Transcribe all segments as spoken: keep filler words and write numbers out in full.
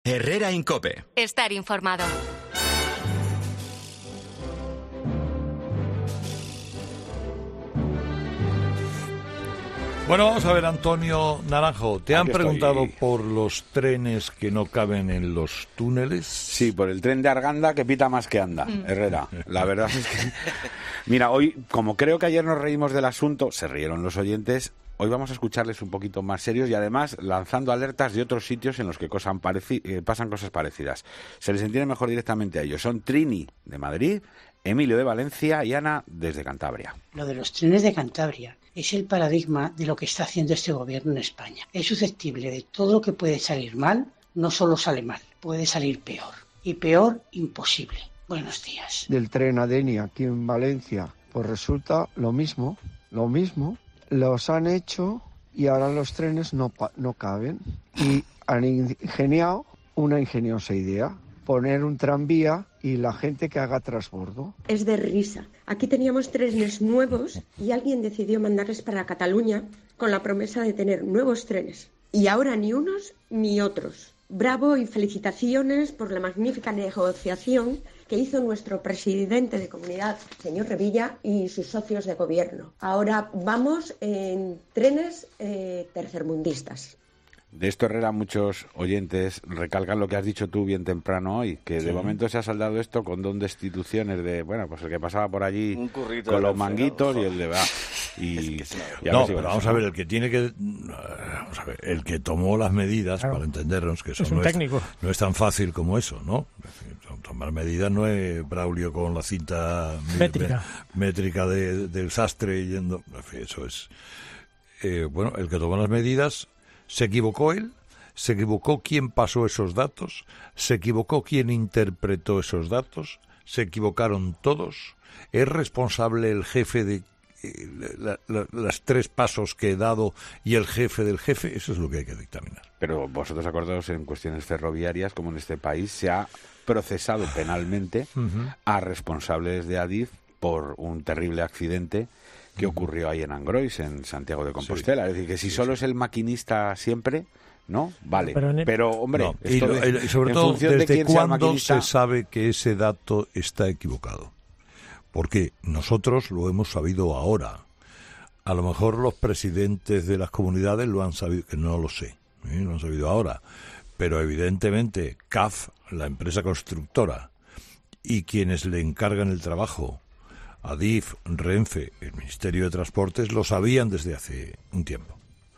Herrera Incope. Estar informado. Bueno, vamos a ver, Antonio Naranjo, ¿te han Aquí preguntado estoy. por los trenes que no caben en los túneles? Sí, por el tren de Arganda que pita más que anda, Herrera. La verdad es que... Mira, hoy, como creo que ayer nos reímos del asunto, se rieron los oyentes, hoy vamos a escucharles un poquito más serios y además lanzando alertas de otros sitios en los que cosan pareci- eh, pasan cosas parecidas. Se les entiende mejor directamente a ellos. Son Trini, de Madrid, Emilio, de Valencia y Ana, desde Cantabria. Lo de los trenes de Cantabria es el paradigma de lo que está haciendo este gobierno en España. Es susceptible de todo lo que puede salir mal, no solo sale mal, puede salir peor. Y peor, imposible. Buenos días. Del tren A D E N I aquí en Valencia, pues resulta lo mismo, lo mismo. Los han hecho y ahora los trenes no, pa- no caben. Y han ingeniado una ingeniosa idea, poner un tranvía y la gente que haga transbordo. Es de risa. Aquí teníamos trenes nuevos y alguien decidió mandarles para Cataluña con la promesa de tener nuevos trenes. Y ahora ni unos ni otros. Bravo y felicitaciones por la magnífica negociación que hizo nuestro presidente de comunidad, señor Revilla, y sus socios de gobierno. Ahora vamos en trenes eh, tercermundistas. De esto, Herrera, muchos oyentes recalcan lo que has dicho tú bien temprano hoy, que Sí. de momento se ha saldado esto con dos destituciones de, bueno, pues el que pasaba por allí Un currito con de los Renfe, manguitos ¿no? y el de... va y, Es que es una y a ver No, si pero con vamos eso, a ¿no? ver, el que tiene que... Vamos a ver, el que tomó las medidas, Claro. para entendernos, que eso Es un no, técnico. Es, no es tan fácil como eso, ¿no? Es decir, tomar medidas no es Braulio con la cinta Métrica. me- métrica de- del sastre yendo... En fin, eso es... Eh, bueno, el que tomó las medidas, ¿se equivocó él? ¿Se equivocó quién pasó esos datos? ¿Se equivocó quién interpretó esos datos? ¿Se equivocaron todos? ¿Es responsable el jefe de eh, la, la, las tres pasos que he dado y el jefe del jefe? Eso es lo que hay que dictaminar. Pero vosotros acordaos, en cuestiones ferroviarias, como en este país, se ha procesado penalmente Uh-huh. a responsables de Adif por un terrible accidente que ocurrió ahí en Angrois, en Santiago de Compostela. Es decir, que si Sí, solo sí. es el maquinista siempre, ¿no? Vale. Pero en el- Pero, hombre, No, y, esto lo- de- y sobre en todo, función de ¿desde quién sea el cuándo maquinista, se sabe que ese dato está equivocado? Porque nosotros lo hemos sabido ahora. A lo mejor los presidentes de las comunidades lo han sabido, que no lo sé, ¿eh? Lo han sabido ahora. Pero evidentemente C A F, la empresa constructora, y quienes le encargan el trabajo, Adif, Renfe, el Ministerio de Transportes, lo sabían desde hace un tiempo.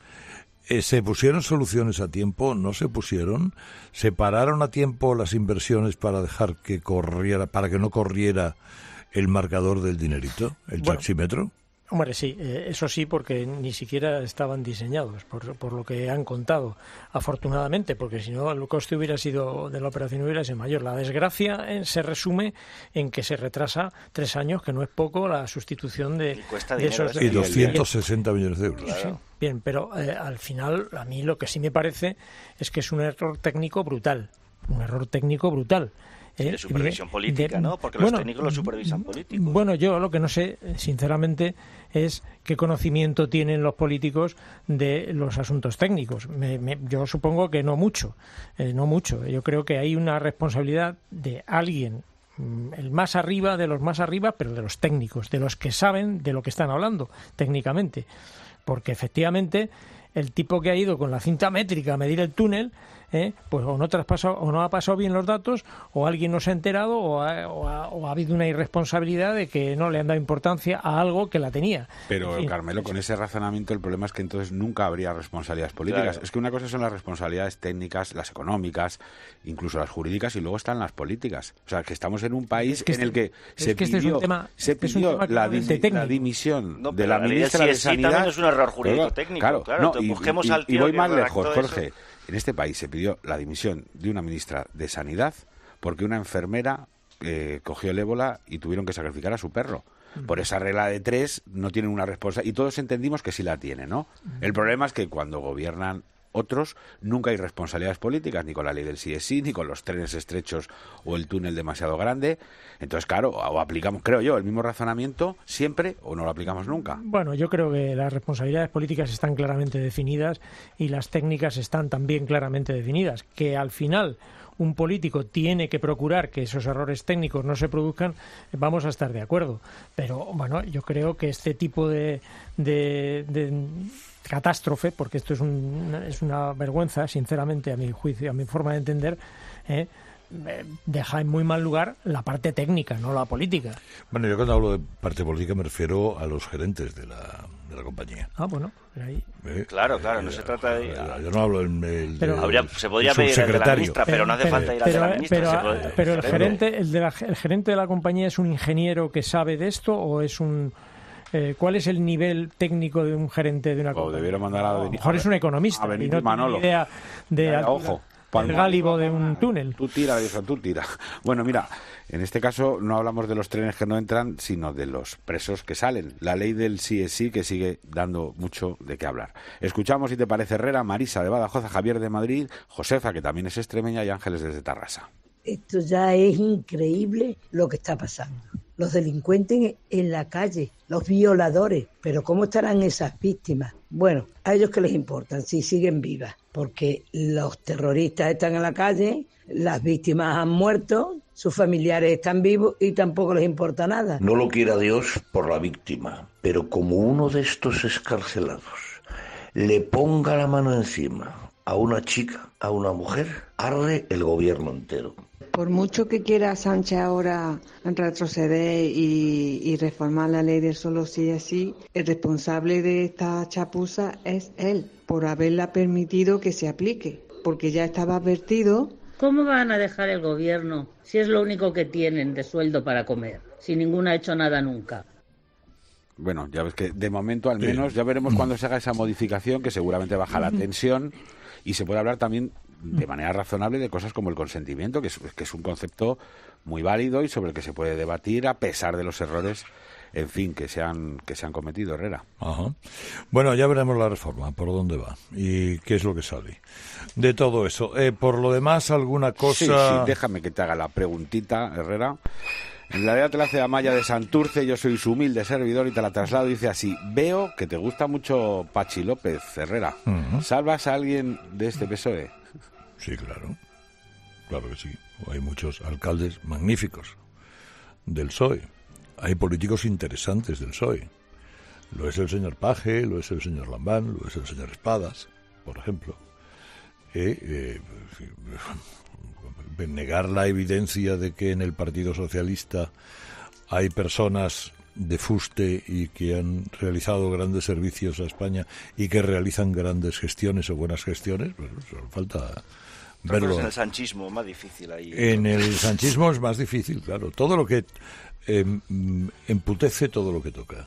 Eh, ¿Se pusieron soluciones a tiempo? ¿No se pusieron? ¿Se pararon a tiempo las inversiones para dejar que corriera, para que no corriera el marcador del dinerito, el Bueno. taxímetro? Hombre, sí, eh, eso sí, porque ni siquiera estaban diseñados, por, por lo que han contado, afortunadamente, porque si no el coste hubiera sido de la operación hubiera sido mayor. La desgracia eh, se resume en que se retrasa tres años, que no es poco, la sustitución de, Y cuesta de dinero esos... ese Y Sí, doscientos sesenta millones de euros. Sí, bien, pero eh, al final a mí lo que sí me parece es que es un error técnico brutal, un error técnico brutal. Sí, de Eh, supervisión de- política, de- ¿no? Porque los bueno, técnicos lo supervisan políticos. Bueno, yo lo que no sé, sinceramente, es qué conocimiento tienen los políticos de los asuntos técnicos. Me- me- yo supongo que no mucho, eh, no mucho. Yo creo que hay una responsabilidad de alguien, mm, el más arriba de los más arriba, pero de los técnicos, de los que saben de lo que están hablando técnicamente. Porque efectivamente el tipo que ha ido con la cinta métrica a medir el túnel, ¿eh? pues o no traspasado, o no ha pasado bien los datos, o alguien no se ha enterado, o ha, o ha- o ha habido una irresponsabilidad de que no le han dado importancia a algo que la tenía. Pero, En fin, Carmelo, con ese razonamiento el problema es que entonces nunca habría responsabilidades políticas. Claro. Es que una cosa son las responsabilidades técnicas, las económicas, incluso las jurídicas, y luego están las políticas. O sea, que estamos en un país Es que en el que es se que este es un pidió, tema- se este es un pidió tema la, claramente di- técnico. la dimisión No, de pero la la ley ministra sí de es- sí Sanidad. también es un error jurídico Claro, técnico, Claro, claro, no, entonces y, busquemos y- al y tío voy que más redactó lejos, eso. Jorge. En este país se pidió la dimisión de una ministra de Sanidad porque una enfermera eh, cogió el ébola y tuvieron que sacrificar a su perro. Por esa regla de tres no tienen una responsabilidad. Y todos entendimos que sí la tienen, ¿no? El problema es que cuando gobiernan otros nunca hay responsabilidades políticas, ni con la ley del sí es sí, ni con los trenes estrechos o el túnel demasiado grande. Entonces, claro, o aplicamos, creo yo, el mismo razonamiento siempre o no lo aplicamos nunca. Bueno, yo creo que las responsabilidades políticas están claramente definidas y las técnicas están también claramente definidas. Que al final un político tiene que procurar que esos errores técnicos no se produzcan, vamos a estar de acuerdo. Pero, bueno, yo creo que este tipo de, de, de catástrofe, porque esto es, un, es una vergüenza, sinceramente, a mi juicio, a mi forma de entender, ¿eh? deja en muy mal lugar la parte técnica, no la política. Bueno, yo cuando hablo de parte política me refiero a los gerentes de la, de la compañía. Ah, bueno, ahí. ¿Eh? Claro, claro, no eh, se trata de... Yo no hablo en el... Pero, habría, se podría pedir el de la ministra, pero, pero no hace pero, falta ir pero, a la ministra. Pero, puede, pero el, gerente, el, de la, el gerente de la compañía es un ingeniero que sabe de esto o es un... Eh, ¿Cuál es el nivel técnico de un gerente de una compañía? O debiera mandar a... A lo mejor es un economista y no Manolo. tiene idea de... Vaya, ojo. El gálibo de un túnel. Tú tira, eso, tú tira. Bueno, mira, en este caso no hablamos de los trenes que no entran, sino de los presos que salen. La ley del sí es sí, que sigue dando mucho de qué hablar. Escuchamos, si te parece, Herrera, Marisa de Badajoz, Javier de Madrid, Josefa, que también es extremeña, y Ángeles desde Tarrasa. Esto ya es increíble lo que está pasando. Los delincuentes en la calle, los violadores, pero ¿cómo estarán esas víctimas? Bueno, a ellos que les importa si siguen vivas, porque los terroristas están en la calle, las víctimas han muerto, sus familiares están vivos y tampoco les importa nada. No lo quiera Dios por la víctima, pero como uno de estos excarcelados le ponga la mano encima a una chica, a una mujer, arde el gobierno entero. Por mucho que quiera Sánchez ahora retroceder y, y reformar la ley del solo sí es sí, el responsable de esta chapuza es él, por haberla permitido que se aplique, porque ya estaba advertido. ¿Cómo van a dejar el gobierno si es lo único que tienen de sueldo para comer, si ninguno ha hecho nada nunca? Bueno, ya ves que de momento al menos, sí. Ya veremos cuando se haga esa modificación, que seguramente baja la tensión, y se puede hablar también de manera razonable de cosas como el consentimiento, que es, que es un concepto muy válido y sobre el que se puede debatir a pesar de los errores, en fin, que se han, que se han cometido, Herrera. Ajá. Bueno, ya veremos la reforma, por dónde va y qué es lo que sale de todo eso. Eh, por lo demás, ¿alguna cosa? Sí, sí, déjame que te haga la preguntita, Herrera. En realidad te la hace Amaya de Santurce, yo soy su humilde servidor y te la traslado. Dice así: veo que te gusta mucho Pachi López, Herrera. Uh-huh. ¿Salvas a alguien de este P S O E? Sí, claro. Claro que sí. Hay muchos alcaldes magníficos del P S O E. Hay políticos interesantes del P S O E. Lo es el señor Paje, lo es el señor Lambán, lo es el señor Espadas, por ejemplo. Eh, eh, negar la evidencia de que en el Partido Socialista hay personas de fuste y que han realizado grandes servicios a España y que realizan grandes gestiones o buenas gestiones, pues solo falta verlo. En el sanchismo más difícil ahí. En el sanchismo es más difícil, claro. Todo lo que eh, emputece, todo lo que toca.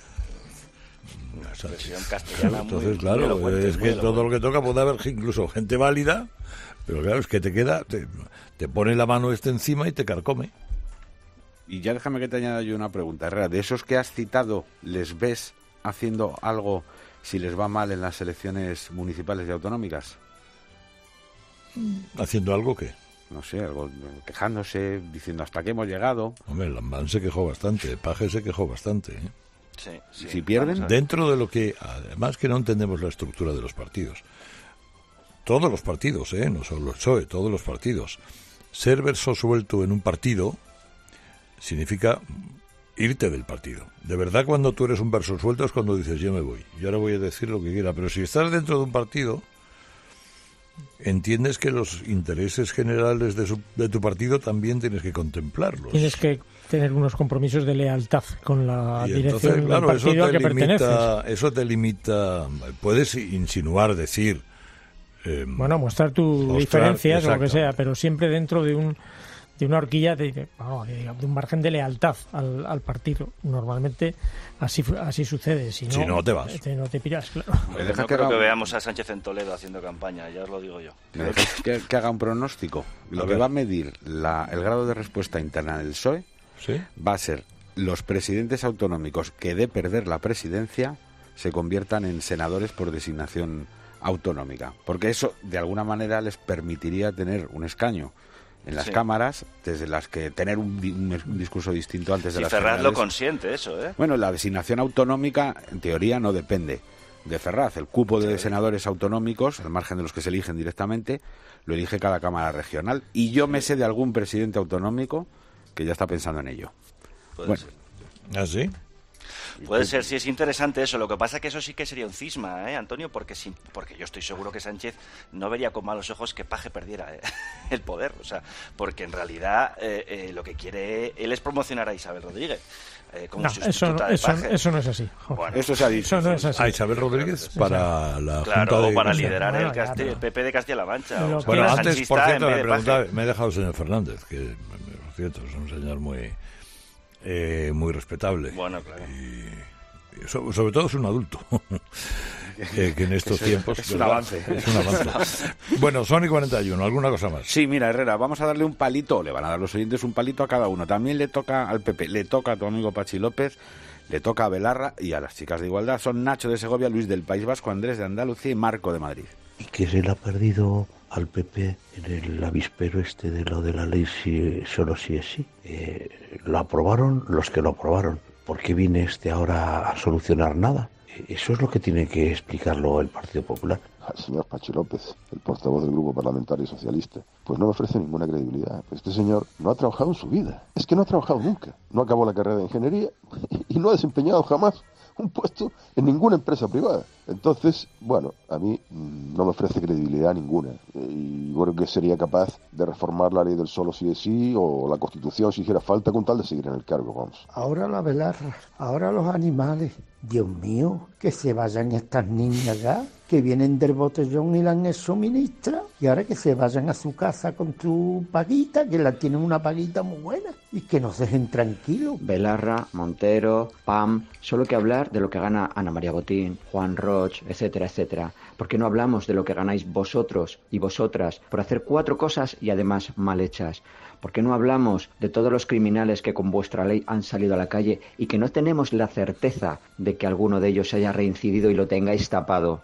Entonces, claro, es que todo lo que toca puede haber incluso gente válida, pero claro, es que te queda, te, te pone la mano este encima y te carcome. Y ya déjame que te añada yo una pregunta, Herrera. De esos que has citado, ¿les ves haciendo algo si les va mal en las elecciones municipales y autonómicas? ¿Haciendo algo qué? No sé, algo, quejándose, diciendo hasta qué hemos llegado. Hombre, Lambán se quejó bastante, Paje se quejó bastante, ¿eh? Sí, sí. Si pierden, dentro de lo que, además que no entendemos la estructura de los partidos, todos los partidos, ¿eh? No solo el P S O E, todos los partidos, ser verso suelto en un partido significa irte del partido. De verdad, cuando tú eres un verso suelto es cuando dices yo me voy, yo ahora voy a decir lo que quiera, pero si estás dentro de un partido, entiendes que los intereses generales de, su, de tu partido también tienes que contemplarlos. Tienes que tener unos compromisos de lealtad con la y dirección entonces, claro, del partido eso te al que limita, perteneces. Eso te limita, puedes insinuar, decir... Eh, bueno, mostrar tus mostrar, diferencias o lo que sea, pero siempre dentro de un de una horquilla de, de, oh, de, de un margen de lealtad al, al partido. Normalmente así así sucede. Si no, si no te vas. Te, no te piras, claro. Pues no creo que veamos a Sánchez en Toledo haciendo campaña, ya os lo digo yo. Que, que haga un pronóstico. Lo a que ver. va a medir la, el grado de respuesta interna del P S O E, ¿sí?, va a ser los presidentes autonómicos que de perder la presidencia se conviertan en senadores por designación autonómica, porque eso de alguna manera les permitiría tener un escaño en las sí. cámaras, desde las que tener un, un, un discurso distinto antes de si las Ferraz generales. lo consiente eso, ¿eh? Bueno, la designación autonómica, en teoría, no depende de Ferraz. El cupo de senadores autonómicos, al margen de los que se eligen directamente, lo elige cada cámara regional. Y yo me sé de algún presidente autonómico que ya está pensando en ello. Puede bueno. ser. ¿Ah, sí? Puede ser, sí, es interesante eso. Lo que pasa es que eso sí que sería un cisma, ¿eh, Antonio? Porque sí, porque yo estoy seguro que Sánchez no vería con malos ojos que Paje perdiera, ¿eh? el poder. O sea, porque en realidad eh, eh, lo que quiere él es promocionar a Isabel Rodríguez. Eh, como no, eso, no, de eso, Paje. eso no es así. Bueno, eso se ha dicho. Eso no es así. A Isabel Rodríguez para la claro, Junta de... para liderar bueno, el, Casti- claro. el P P de Castilla-La Mancha. Lo O sea, Bueno, era antes, por sanchista cierto, en me vez de preguntaba, Paje. me he dejado el señor Fernández, que, por cierto, es un señor muy, eh, muy respetable. Bueno, claro. Y, so- sobre todo es un adulto. eh, que en estos es, tiempos... es un ¿verdad? avance. Es un avance. Bueno, Sony cuarenta y uno, ¿alguna cosa más? Sí, mira, Herrera, vamos a darle un palito, le van a dar los oyentes un palito a cada uno. También le toca al P P, le toca a tu amigo Pachi López, le toca a Belarra y a las chicas de Igualdad. Son Nacho de Segovia, Luis del País Vasco, Andrés de Andalucía y Marco de Madrid. ¿Y qué se le ha perdido al P P en el avispero este de lo de la ley si, solo si es sí? Eh, lo aprobaron los que lo aprobaron. ¿Por qué viene este ahora a solucionar nada? Eso es lo que tiene que explicarlo el Partido Popular. Al señor Pachi López, el portavoz del Grupo Parlamentario Socialista, pues no me ofrece ninguna credibilidad. Este señor no ha trabajado en su vida. Es que no ha trabajado nunca. No acabó la carrera de ingeniería y no ha desempeñado jamás un puesto en ninguna empresa privada. Entonces, bueno, a mí mmm, no me ofrece credibilidad ninguna. Y creo que sería capaz de reformar la ley del solo sí es sí o la Constitución si hiciera falta con tal de seguir en el cargo, vamos. Ahora la Belarra, ahora los animales. Dios mío, que se vayan estas niñas ya, que vienen del botellón y la han suministra, y ahora que se vayan a su casa con su paguita, que la tienen una paguita muy buena, y que nos dejen tranquilos. Belarra, Montero, Pam, solo hay que hablar de lo que gana Ana María Botín, Juan Roch, etcétera, etcétera. ¿Por qué no hablamos de lo que ganáis vosotros y vosotras por hacer cuatro cosas y además mal hechas? ¿Por qué no hablamos de todos los criminales que con vuestra ley han salido a la calle y que no tenemos la certeza de que alguno de ellos haya reincidido y lo tengáis tapado?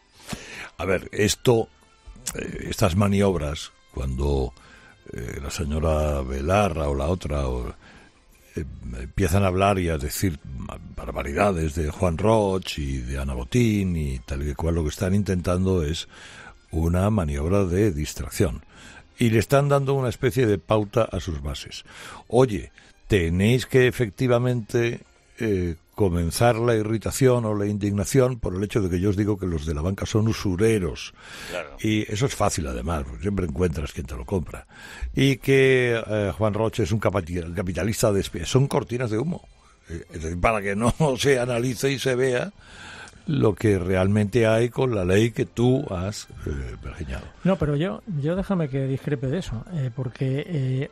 A ver, esto, eh, estas maniobras, cuando eh, la señora Belarra o la otra o, eh, empiezan a hablar y a decir barbaridades de Juan Roch y de Ana Botín y tal y cual, lo que están intentando es una maniobra de distracción. Y le están dando una especie de pauta a sus bases. Oye, tenéis que efectivamente eh, comenzar la irritación o la indignación por el hecho de que yo os digo que los de la banca son usureros. Claro. Y eso es fácil además, porque siempre encuentras quien te lo compra. Y que eh, Juan Roche es un capitalista de espía. Son cortinas de humo. Eh, es decir, para que no se analice y se vea lo que realmente hay con la ley que tú has eh, pergeñado. No, pero yo, yo déjame que discrepe de eso, eh, porque eh,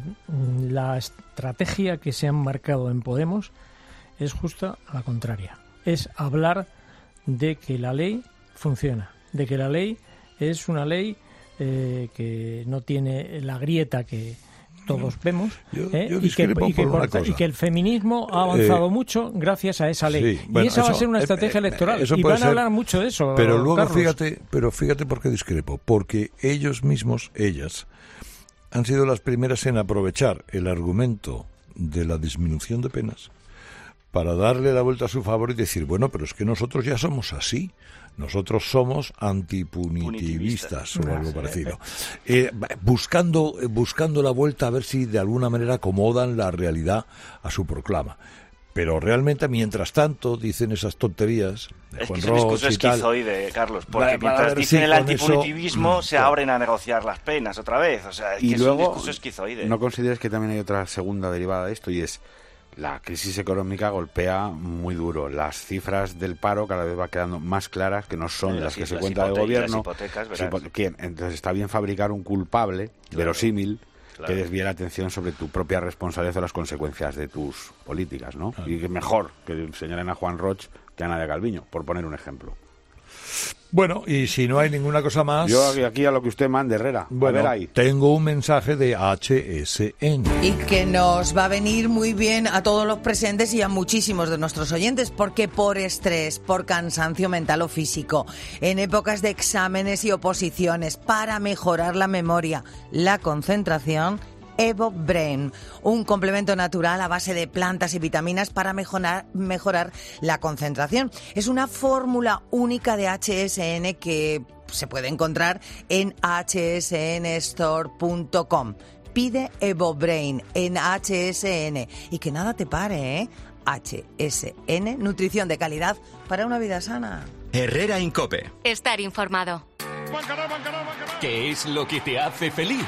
la estrategia que se han marcado en Podemos es justo a la contraria. Es hablar de que la ley funciona, de que la ley es una ley eh, que no tiene la grieta que todos vemos, yo, ¿eh? yo y, que, y, que corta, y que el feminismo ha avanzado eh, mucho gracias a esa ley. Sí, bueno, y esa eso, va a ser una estrategia eh, electoral. Y van a ser, hablar mucho de eso. Pero luego Carlos. fíjate, pero fíjate por qué discrepo. Porque ellos mismos, ellas, han sido las primeras en aprovechar el argumento de la disminución de penas para darle la vuelta a su favor y decir, bueno, pero es que nosotros ya somos así. Nosotros somos antipunitivistas o algo parecido. Eh, buscando, buscando la vuelta a ver si de alguna manera acomodan la realidad a su proclama. Pero realmente, mientras tanto, dicen esas tonterías de es Juan que es un discurso Roch y tal. esquizoide, Carlos, porque para, mientras para dicen si el antipunitivismo, eso, se claro. abren a negociar las penas otra vez. O sea, es y que luego, es un discurso esquizoide. ¿No consideras que también hay otra segunda derivada de esto? Y es la crisis económica golpea muy duro. Las cifras del paro cada vez va quedando más claras, que no son las, las que se cuenta del gobierno. Hipotecas, ¿Quién? Entonces está bien fabricar un culpable, claro, verosímil, claro, que desvíe la atención sobre tu propia responsabilidad o las consecuencias de tus políticas, ¿no? Claro. Y que mejor que señalen a Juan Roch que a Nadia Calviño, por poner un ejemplo. Bueno, y si no hay ninguna cosa más... Yo aquí a lo que usted mande, Herrera. Bueno, a ver ahí. Tengo un mensaje de H S N. Y que nos va a venir muy bien a todos los presentes y a muchísimos de nuestros oyentes, porque por estrés, por cansancio mental o físico, en épocas de exámenes y oposiciones, para mejorar la memoria, la concentración, Evo Brain, un complemento natural a base de plantas y vitaminas para mejorar, mejorar la concentración. Es una fórmula única de H S N que se puede encontrar en h s n store punto com. Pide Evo Brain en H S N y que nada te pare, ¿eh? H S N, nutrición de calidad para una vida sana. Herrera Incope. Estar informado. ¿Qué es lo que te hace feliz?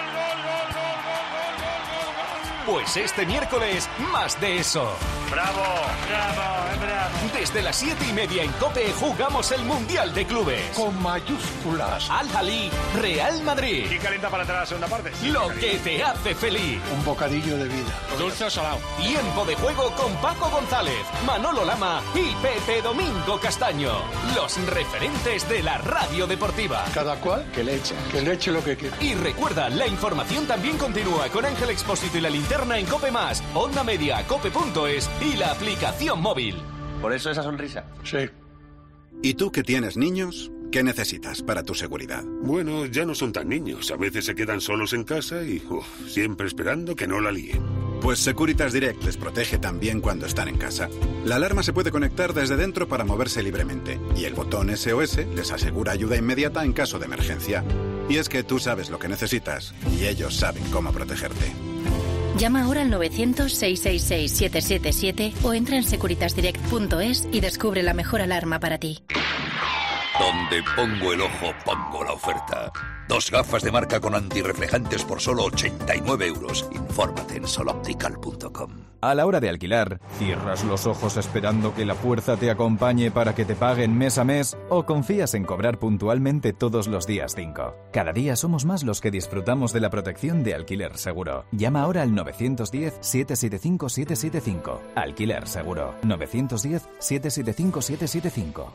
Pues este miércoles, más de eso. ¡Bravo! ¡Bravo! ¡Bravo! Desde las siete y media en COPE jugamos el Mundial de Clubes. Con mayúsculas. Al-Ahly, Real Madrid. ¿Y calienta para entrar a la segunda parte? Lo que te hace feliz. Un bocadillo de vida. Dulce o salado. Tiempo de juego con Paco González, Manolo Lama y Pepe Domingo Castaño. Los referentes de la radio deportiva. Cada cual que le eche. Que le eche lo que quiera. Y recuerda, la información también continúa con Ángel Expósito y la linterna en COPE Más, Onda Media, cope punto es y la aplicación móvil. ¿Por eso esa sonrisa? Sí. ¿Y tú que tienes niños? ¿Qué necesitas para tu seguridad? Bueno, ya no son tan niños. A veces se quedan solos en casa y uf, siempre esperando que no la líen. Pues Securitas Direct les protege también cuando están en casa. La alarma se puede conectar desde dentro para moverse libremente y el botón S O S les asegura ayuda inmediata en caso de emergencia. Y es que tú sabes lo que necesitas y ellos saben cómo protegerte. Llama ahora al novecientos, seiscientos sesenta y seis, setecientos setenta y siete o entra en securitas direct punto es y descubre la mejor alarma para ti. Donde pongo el ojo, pongo la oferta. Dos gafas de marca con antirreflejantes por solo ochenta y nueve euros. Infórmate en soloptical punto com. A la hora de alquilar, ¿cierras los ojos esperando que la fuerza te acompañe para que te paguen mes a mes? ¿O confías en cobrar puntualmente todos los días cinco? Cada día somos más los que disfrutamos de la protección de Alquiler Seguro. Llama ahora al novecientos diez, setecientos setenta y cinco, setecientos setenta y cinco. Alquiler Seguro. novecientos diez, setecientos setenta y cinco, setecientos setenta y cinco.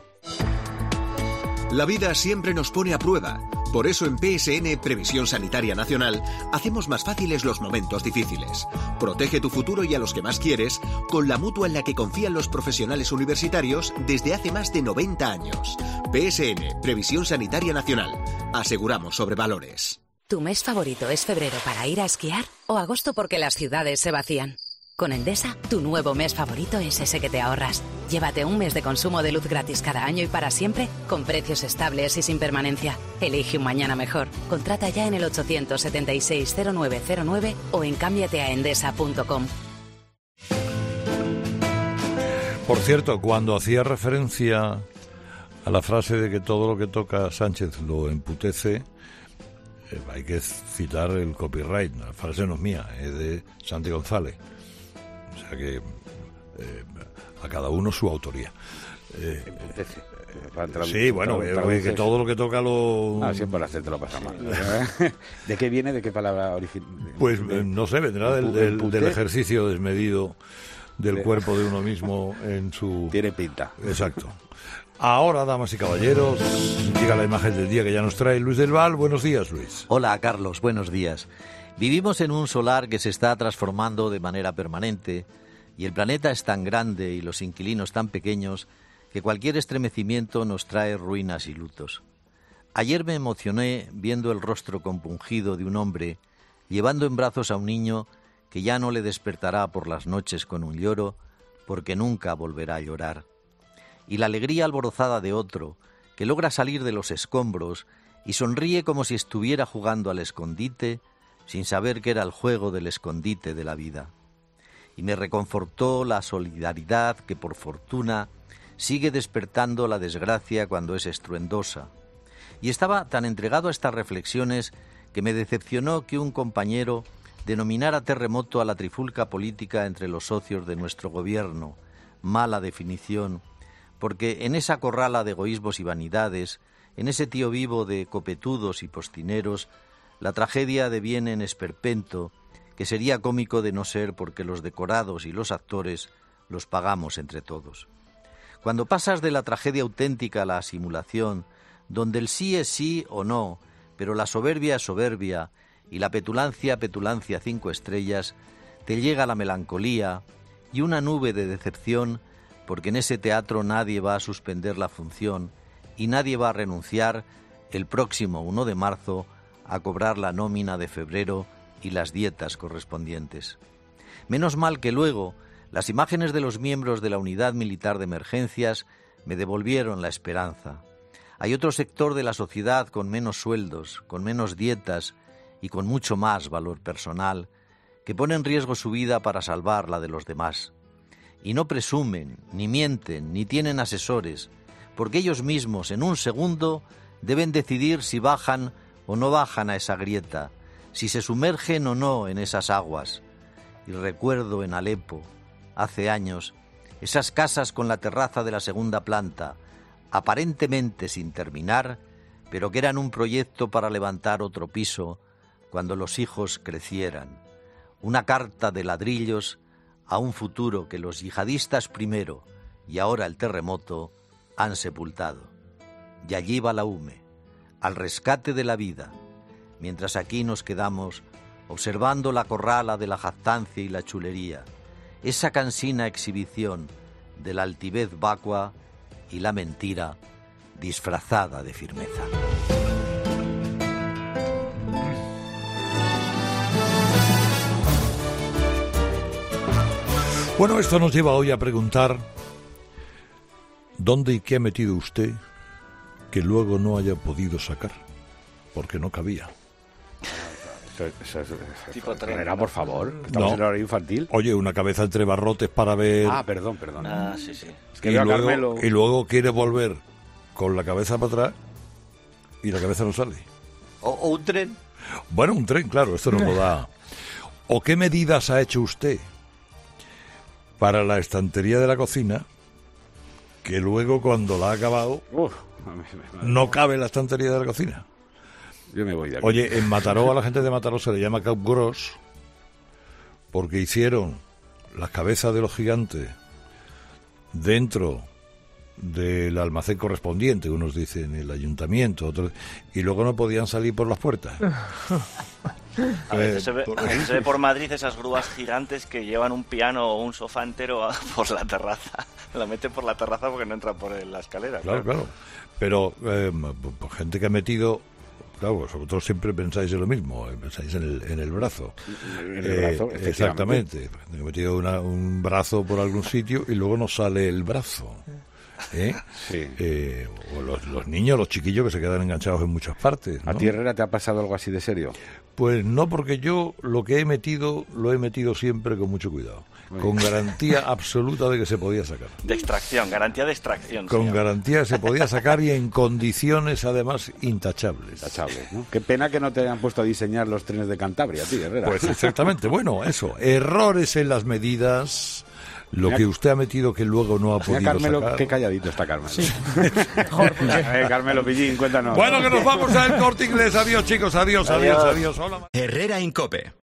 La vida siempre nos pone a prueba. Por eso en P S N Previsión Sanitaria Nacional hacemos más fáciles los momentos difíciles. Protege tu futuro y a los que más quieres con la mutua en la que confían los profesionales universitarios desde hace más de noventa años. P S N Previsión Sanitaria Nacional. Aseguramos sobre valores. ¿Tu mes favorito es febrero para ir a esquiar o agosto porque las ciudades se vacían? Con Endesa, tu nuevo mes favorito es ese que te ahorras. Llévate un mes de consumo de luz gratis cada año y para siempre, con precios estables y sin permanencia. Elige un mañana mejor. Contrata ya en el ochocientos setenta y seis, cero nueve cero nueve o en cámbiate a endesa punto com. Por cierto, cuando hacía referencia a la frase de que todo lo que toca Sánchez lo emputece, eh, hay que citar el copyright. La frase no es mía, es de Santi González. O sea que eh, a cada uno su autoría. Eh, Emputece. Sí, bueno, que, que todo lo que toca lo... Ah, siempre lo hace, te lo pasa mal. ¿De qué viene? ¿De qué palabra original? Pues no sé, vendrá del, del, del ejercicio desmedido del cuerpo de uno mismo en su... Tiene pinta. Exacto. Ahora, damas y caballeros, llega la imagen del día que ya nos trae Luis del Val. Buenos días, Luis. Hola, Carlos, buenos días. Vivimos en un solar que se está transformando de manera permanente y el planeta es tan grande y los inquilinos tan pequeños que cualquier estremecimiento nos trae ruinas y lutos. Ayer me emocioné viendo el rostro compungido de un hombre llevando en brazos a un niño que ya no le despertará por las noches con un lloro porque nunca volverá a llorar. Y la alegría alborozada de otro que logra salir de los escombros y sonríe como si estuviera jugando al escondite sin saber que era el juego del escondite de la vida. Y me reconfortó la solidaridad que, por fortuna, sigue despertando la desgracia cuando es estruendosa. Y estaba tan entregado a estas reflexiones que me decepcionó que un compañero denominara terremoto a la trifulca política entre los socios de nuestro gobierno. Mala definición, porque en esa corrala de egoísmos y vanidades, en ese tío vivo de copetudos y postineros, la tragedia deviene en esperpento, que sería cómico de no ser porque los decorados y los actores los pagamos entre todos. Cuando pasas de la tragedia auténtica a la simulación, donde el sí es sí o no, pero la soberbia es soberbia y la petulancia, petulancia cinco estrellas, te llega la melancolía y una nube de decepción, porque en ese teatro nadie va a suspender la función y nadie va a renunciar el próximo uno de marzo a cobrar la nómina de febrero y las dietas correspondientes. Menos mal que luego las imágenes de los miembros de la Unidad Militar de Emergencias me devolvieron la esperanza. Hay otro sector de la sociedad con menos sueldos, con menos dietas y con mucho más valor personal, que pone en riesgo su vida para salvar la de los demás. Y no presumen, ni mienten, ni tienen asesores, porque ellos mismos en un segundo deben decidir si bajan o no bajan a esa grieta, si se sumergen o no en esas aguas. Y recuerdo en Alepo, hace años, esas casas con la terraza de la segunda planta, aparentemente sin terminar, pero que eran un proyecto para levantar otro piso cuando los hijos crecieran. Una carta de ladrillos a un futuro que los yihadistas primero y ahora el terremoto han sepultado. Y allí va la U M E, al rescate de la vida, mientras aquí nos quedamos observando la corrala de la jactancia y la chulería, esa cansina exhibición de la altivez vacua y la mentira disfrazada de firmeza. Bueno, esto nos lleva hoy a preguntar ¿dónde y qué ha metido usted que luego no haya podido sacar? Porque no cabía. Eso, eso, eso, Tipo tren, Herrera, ¿no? por favor. Estamos No. en horario infantil. Oye, una cabeza entre barrotes para ver... Ah, perdón, perdón. Ah, sí, sí. Es que y, veo a luego, Carmelo. y luego quiere volver con la cabeza para atrás y la cabeza no sale. O, o un tren. Bueno, un tren, claro, esto no lo da. ¿O qué medidas ha hecho usted para la estantería de la cocina que luego cuando la ha acabado Uf, no cabe en la estantería de la cocina? Yo me voy de aquí. Oye, en Mataró a la gente de Mataró se le llama Cap Gros porque hicieron las cabezas de los gigantes dentro del almacén correspondiente, unos dicen el ayuntamiento, otros, y luego no podían salir por las puertas. A veces Eh, se ve, por- a veces se ve por Madrid esas grúas gigantes que llevan un piano o un sofá entero a- por la terraza. La meten por la terraza porque no entra por la escalera. Claro, claro. Pero eh, pues, gente que ha metido... Claro, vosotros siempre pensáis en lo mismo, eh, pensáis en el, en el brazo. En el brazo, efectivamente. Exactamente. Gente que ha metido una- un brazo por algún sitio y luego no sale el brazo. ¿Eh? Sí. Eh, o los, los niños, los chiquillos que se quedan enganchados en muchas partes, ¿no? ¿A ti, Herrera, te ha pasado algo así de serio? Pues no, porque yo lo que he metido, lo he metido siempre con mucho cuidado. Muy Con bien. garantía absoluta de que se podía sacar. De extracción, garantía de extracción. Con señor. garantía que se podía sacar y en condiciones además intachables. Intachable, ¿no? Qué pena que no te hayan puesto a diseñar los trenes de Cantabria, tío, Herrera. Pues exactamente, bueno, eso, errores en las medidas, lo Mira- que usted ha metido que luego no ha Mira, podido Carmelo, sacar. qué calladito está Carmelo. eh, Carmelo Pillín, cuéntanos. Bueno, que nos vamos al Corte Inglés. Adiós, chicos, adiós, adiós, Adiós. adiós. Hola. Herrera Incope.